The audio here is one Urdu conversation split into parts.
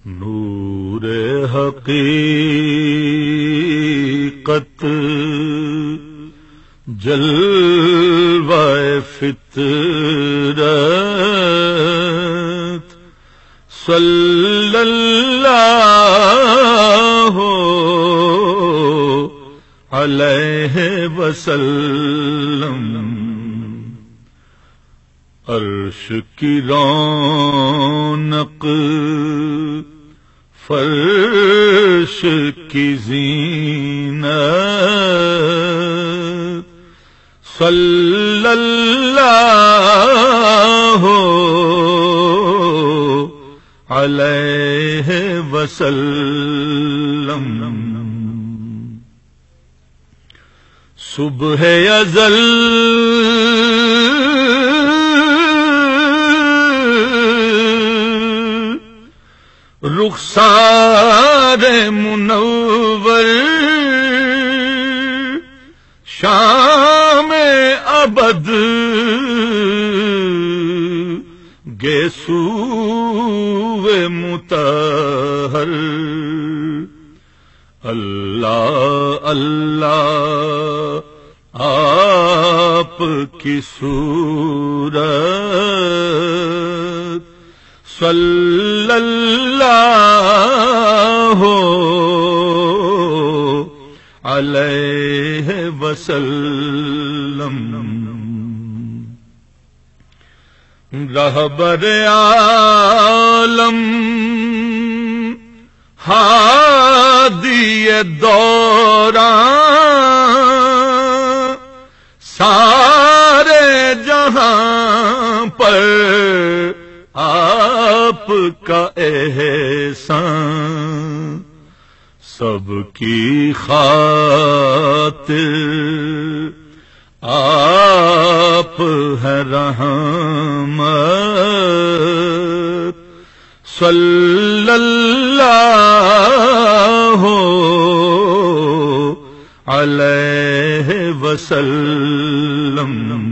نور حقیقت جلوہ فطرت صلی اللہ علیہ وسلم، عرش کی رونق فرش کی زینت صلی اللہ علیہ وسلم۔ صبح ازل رخسار منور، شام ابد گیسو مطہر، اللہ اللہ آپ کی صورت صلی اللہ علیہ وسلم۔ رہبر عالم ہادی دوران، سارے جہاں پر آپ کا احسان، سب کی خاطر آپ ہے رحمت صلی اللہ علیہ وسلم۔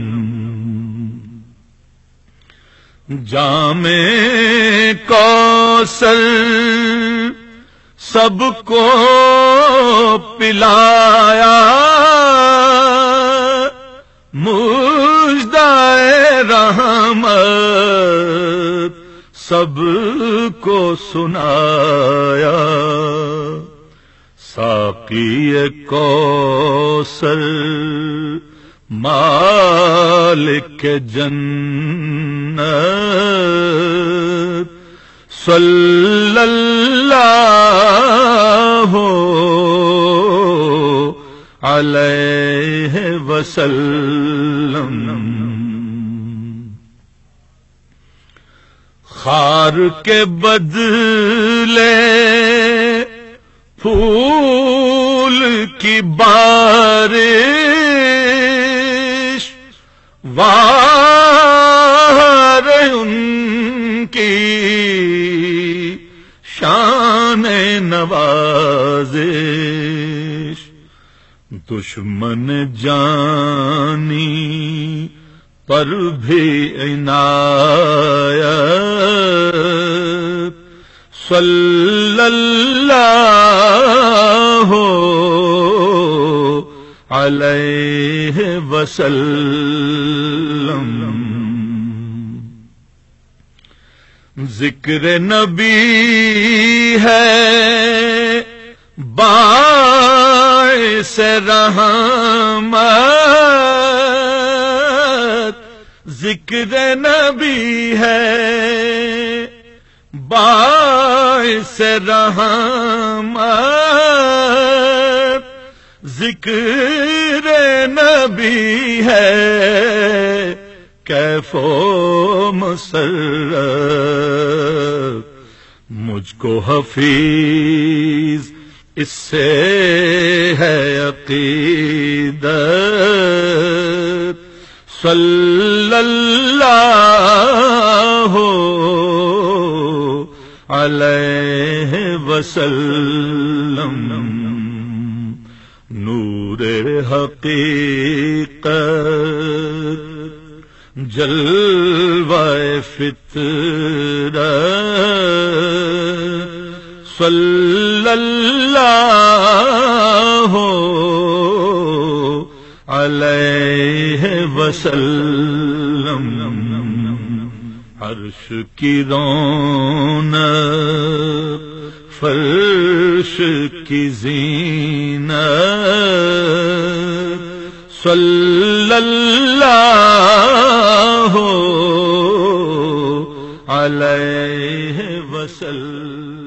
جام کوثر سب کو پلایا، مژدہ رحمت سب کو سنایا، ساقی کوثر مالک جنت صلی اللہ علیہ وسلم۔ خار کے بدلے پھول کی بارش، وار ان کی شان نوازش، دشمن جانی پر بھی عنایت صلی اللہ علیہ وسلم۔ ذکر نبی ہے باعث رحمت، ذکر نبی ہے باعث رحمت، ذکر نبی ہے کیف و مسرت، مجھ کو حفیظ اس سے ہے عقیدت صلی اللہ علیہ وسلم۔ نور حقیقت جلوہ فطرت صلی اللہ علیہ وسلم، عرش کی رونق فرش کی زینت، صلی اللہ علیہ وسلم۔